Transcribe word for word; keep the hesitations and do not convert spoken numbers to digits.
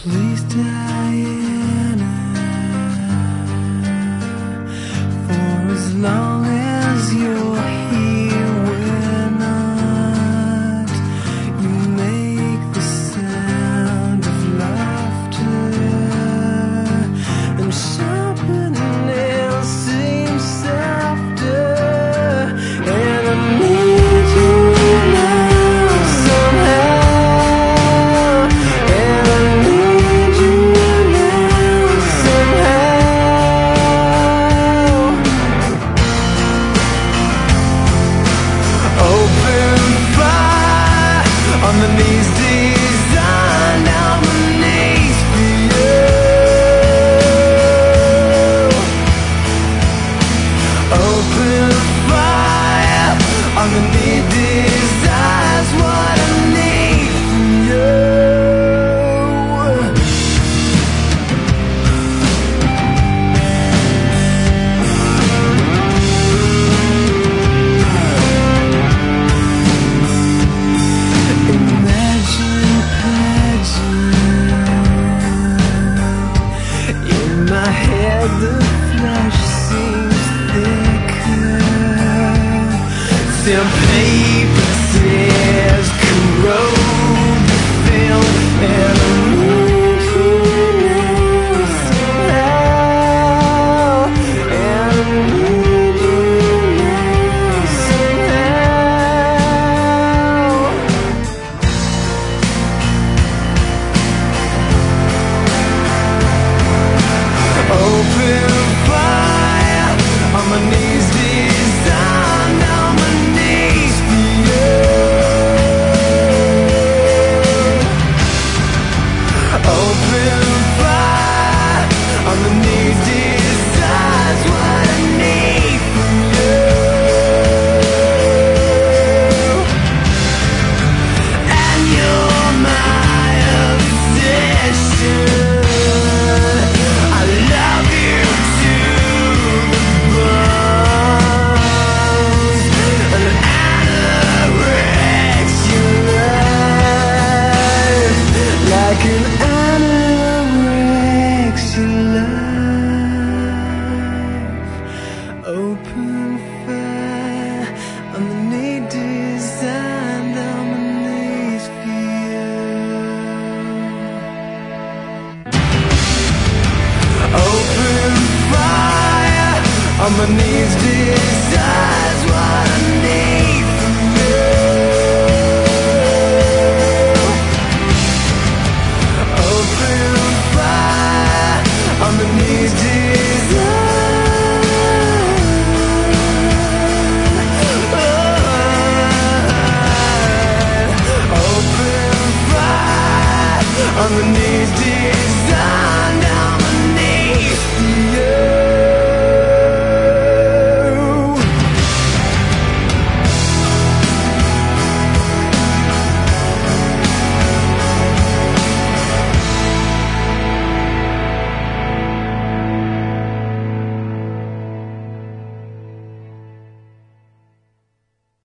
Please, Diana, for as long as you're here, we're not. You make the sound of laughter, and sharpening nails seem softer. And I need you now somehow, and I need you now somehow. Open fire on the knees designed on my knees for you. Open fire on the knee desires what I need from you. Imagine pageant. In my head the flesh seems thicker than paper tears corrode the film. And I need you now somehow, and I need you now somehow. Open fire on my knees designed on my knees for you. Open fire on the knees decides what I need from you. And you're my obsession. I love you to the bones. An anorexic life, like an anorexic life. Open fire on the knee designed on my knees for you. Open fire on my knees designed